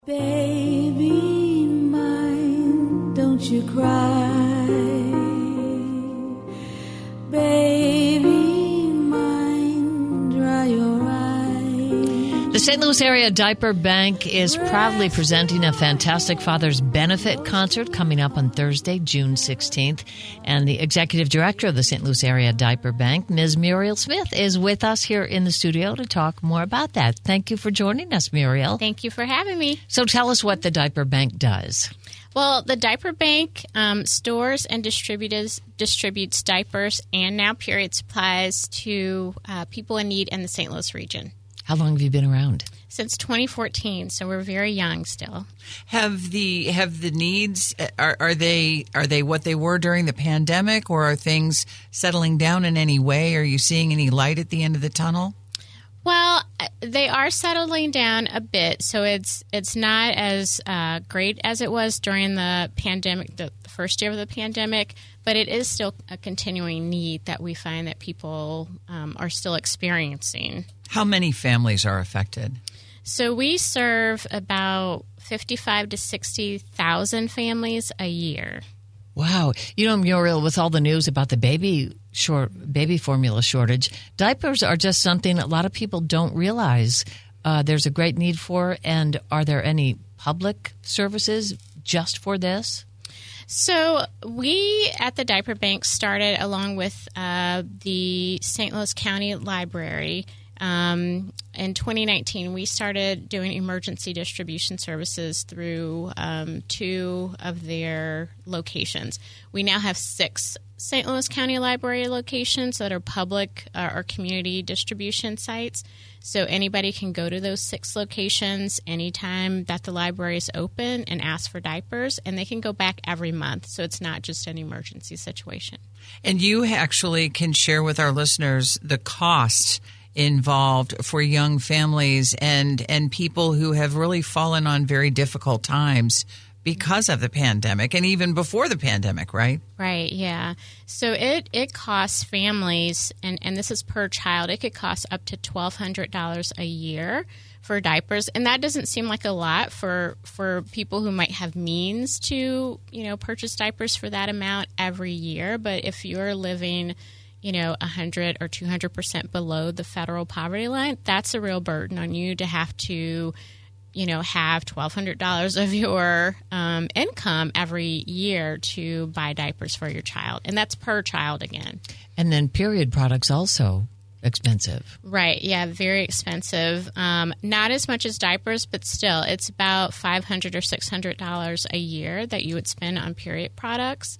Baby mine, don't you cry. Baby mine, dry your eyes. The St. Louis Area Diaper Bank is proudly presenting a Fantastic Fathers Benefit Concert coming up on Thursday, June 16th. And the Executive Director of the St. Louis Area Diaper Bank, Ms. Muriel Smith, is with us here in the studio to talk more about that. Thank you for joining us, Muriel. Thank you for having me. So tell us what the Diaper Bank does. Well, the Diaper Bank stores and distributes diapers and now period supplies to people in need in the St. Louis region. How long have you been around? Since 2014, so we're very young still. Have the needs are they what they were during the pandemic, or are things settling down in any way? Are you seeing any light at the end of the tunnel? Well, they are settling down a bit, so it's not as great as it was during the pandemic, the first year of the pandemic, but it is still a continuing need that we find that people are still experiencing. How many families are affected? So we serve about 55 to 60,000 families a year. Wow. You know, Muriel, with all the news about the baby formula shortage, diapers are just something a lot of people don't realize there's a great need for. And are there any public services just for this? So we at the Diaper Bank started along with the St. Louis County Library. In 2019, we started doing emergency distribution services through 2 of their locations. We now have 6 St. Louis County Library locations that are public or community distribution sites. So anybody can go to those 6 locations anytime that the library is open and ask for diapers, and they can go back every month. So it's not just an emergency situation. And you actually can share with our listeners the cost involved for young families and people who have really fallen on very difficult times because of the pandemic and even before the pandemic, right? Right, yeah. So it costs families, and this is per child, it could cost up to $1,200 a year for diapers. And that doesn't seem like a lot for people who might have means to, purchase diapers for that amount every year. But if you're living 100 or 200% below the federal poverty line, that's a real burden on you to have to, have $1,200 of your income every year to buy diapers for your child. And that's per child again. And then period products also expensive. Right. Yeah. Very expensive. Not as much as diapers, but still it's about $500 or $600 a year that you would spend on period products.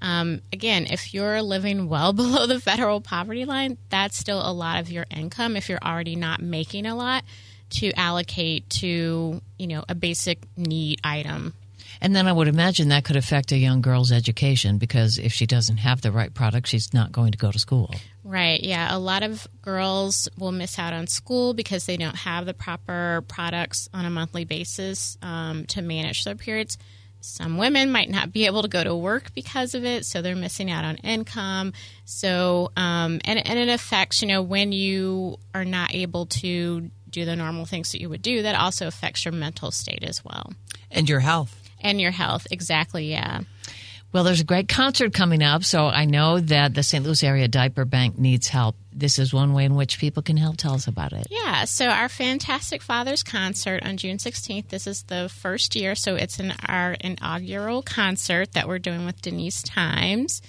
Again, if you're living well below the federal poverty line, that's still a lot of your income if you're already not making a lot to allocate to, a basic need item. And then I would imagine that could affect a young girl's education, because if she doesn't have the right product, she's not going to go to school. Right. Yeah. A lot of girls will miss out on school because they don't have the proper products on a monthly basis to manage their periods. Some women might not be able to go to work because of it, so they're missing out on income. So, and it affects, when you are not able to do the normal things that you would do, that also affects your mental state as well. And your health. And your health, exactly, yeah. Well, there's a great concert coming up, so I know that the St. Louis Area Diaper Bank needs help. This is one way in which people can help. Tell us about it. Yeah, so our Fantastic Fathers concert on June 16th, this is the first year, so it's our inaugural concert that we're doing with Denise Times.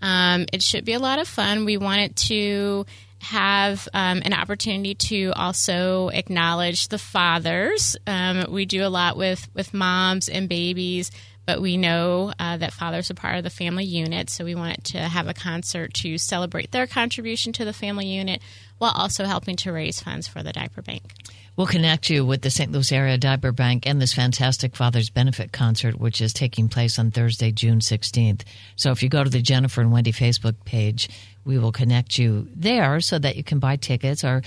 It should be a lot of fun. We wanted to have an opportunity to also acknowledge the fathers. We do a lot with moms and babies, but we know that fathers are part of the family unit, so we wanted to have a concert to celebrate their contribution to the family unit while also helping to raise funds for the Diaper Bank. We'll connect you with the St. Louis Area Diaper Bank and this Fantastic Fathers Benefit Concert, which is taking place on Thursday, June 16th. So if you go to the Jennifer and Wendy Facebook page, we will connect you there so that you can buy tickets. Or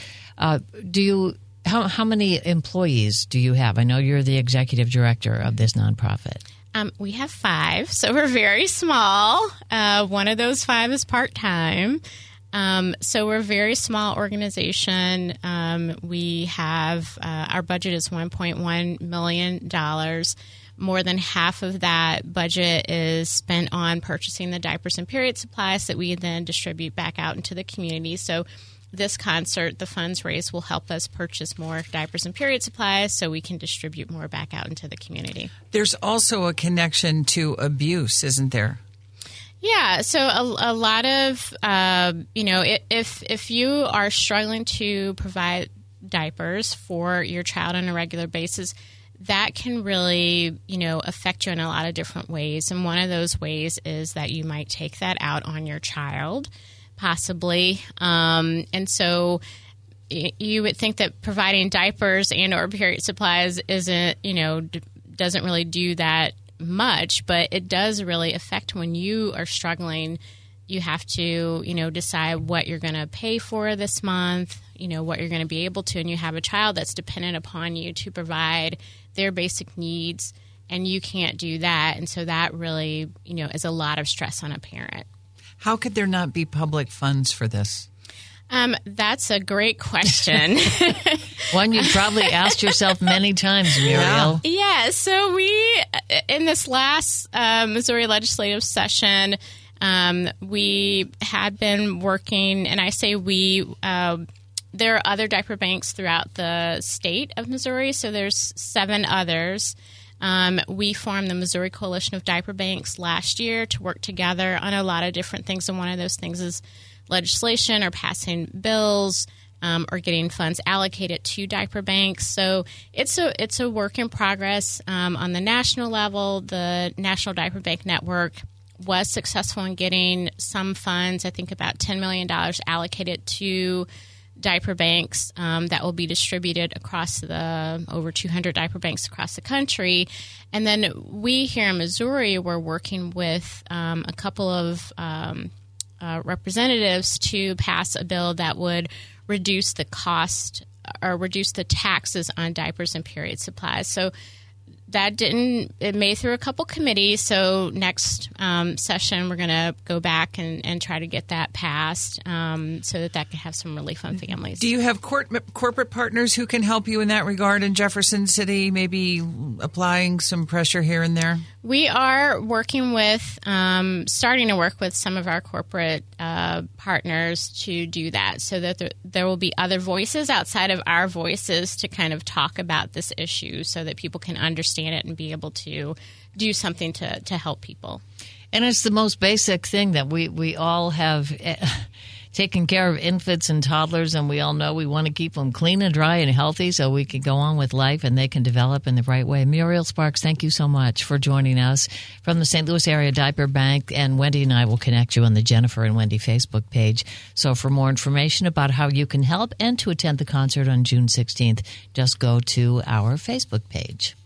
how many employees do you have? I know you're the executive director of this nonprofit. We have 5, so we're very small. One of those 5 is part-time. So we're a very small organization. We have our budget is $1.1 million. More than half of that budget is spent on purchasing the diapers and period supplies that we then distribute back out into the community. So this concert, the funds raised, will help us purchase more diapers and period supplies so we can distribute more back out into the community. There's also a connection to abuse, isn't there? Yeah, so a lot of, if you are struggling to provide diapers for your child on a regular basis, that can really, affect you in a lot of different ways. And one of those ways is that you might take that out on your child, possibly. And so you would think that providing diapers and or period supplies isn't, doesn't really do that much, but it does really affect when you are struggling. You have to, decide what you're going to pay for this month, what you're going to be able to, and you have a child that's dependent upon you to provide their basic needs, and you can't do that. And so that really, is a lot of stress on a parent. How could there not be public funds for this? That's a great question. One you've probably asked yourself many times, Muriel. Yeah, so we, in this last Missouri legislative session, we had been working, and I say we, there are other diaper banks throughout the state of Missouri, so there's 7 others. We formed the Missouri Coalition of Diaper Banks last year to work together on a lot of different things, and one of those things is legislation or passing bills or getting funds allocated to diaper banks. So it's a work in progress. On the national level, the National Diaper Bank Network was successful in getting some funds, I think about $10 million allocated to diaper banks that will be distributed across the over 200 diaper banks across the country. And then we here in Missouri were working with a couple of representatives to pass a bill that would reduce the cost or reduce the taxes on diapers and period supplies. So it made through a couple committees. So next session, we're going to go back and try to get that passed so that can have some relief on families. Do you have corporate partners who can help you in that regard in Jefferson City, maybe applying some pressure here and there? We are working with, starting to work with some of our corporate partners to do that so that there will be other voices outside of our voices to kind of talk about this issue so that people can understand it and be able to do something to help people. And it's the most basic thing that we all have taken care of infants and toddlers, and we all know we want to keep them clean and dry and healthy so we can go on with life and they can develop in the right way. Muriel Sparks, thank you so much for joining us from the St. Louis Area Diaper Bank, and Wendy and I will connect you on the Jennifer and Wendy Facebook page. So for more information about how you can help and to attend the concert on June 16th, just go to our Facebook page.